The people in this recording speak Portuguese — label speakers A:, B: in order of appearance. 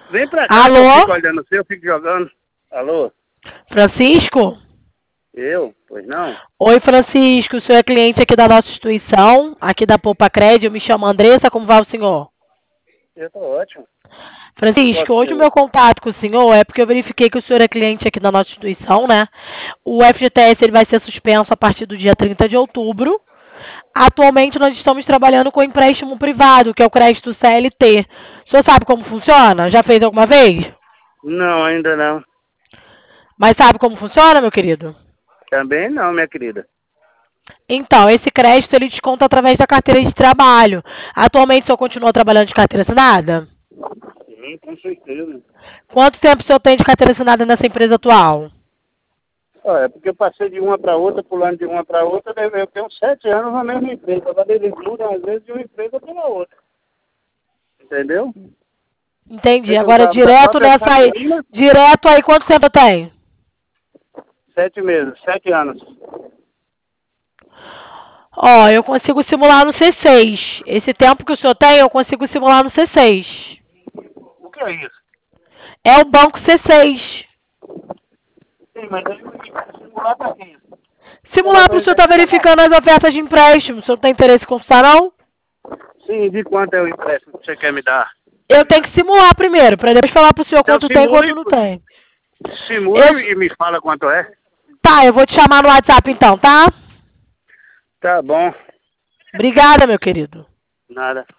A: Vem pra cá,
B: Alô?
A: que eu fico olhando você, eu fico jogando. Alô?
B: Francisco?
A: Eu? Pois não?
B: Oi, Francisco. O senhor é cliente aqui da nossa instituição, aqui da Poupa Crédito. Eu me chamo Andressa. Como vai o senhor?
A: Eu tô ótimo.
B: Francisco,
A: Posso
B: hoje o
A: ser?
B: meu contato com o senhor é porque eu verifiquei que o senhor é cliente aqui da nossa instituição, né? O FGTS ele vai ser suspenso a partir do dia 30 de outubro. Atualmente nós estamos trabalhando com empréstimo privado, que é o crédito CLT. O senhor sabe como funciona? Já fez alguma vez?
A: Não, ainda não.
B: Mas sabe como funciona, meu querido?
A: Também não, minha querida.
B: Então, esse crédito ele desconta através da carteira de trabalho. Atualmente o senhor continua trabalhando de carteira assinada?
A: Sim, com certeza.
B: Quanto tempo o senhor tem de carteira assinada nessa empresa atual?
A: É porque eu passei de uma para outra, pulando de uma para outra, eu tenho 7 anos na mesma empresa. Agora eles mudam, às vezes, de uma empresa para outra. Entendeu?
B: Entendi.
A: Você
B: Agora,
A: da
B: direto
A: própria
B: nessa aí,
A: Catarina,
B: direto aí, quanto tempo tem?
A: 7 meses, 7 anos.
B: Ó, eu consigo simular no C6. Esse tempo que o senhor tem, eu consigo simular no C6.
A: O que é isso?
B: É o banco C6.
A: Sim, mas aí o simular para quê?
B: Simular para o senhor estar verificando as ofertas de empréstimo. O senhor tem interesse em consultar, não?
A: Sim, de quanto é o empréstimo que você quer me dar?
B: Eu tenho que simular primeiro, para depois falar para o senhor
A: Então
B: quanto tem e quanto não tem.
A: simule e me fala quanto é.
B: Tá, eu vou te chamar no WhatsApp então, tá?
A: Tá bom.
B: Obrigada, meu querido.
A: Nada.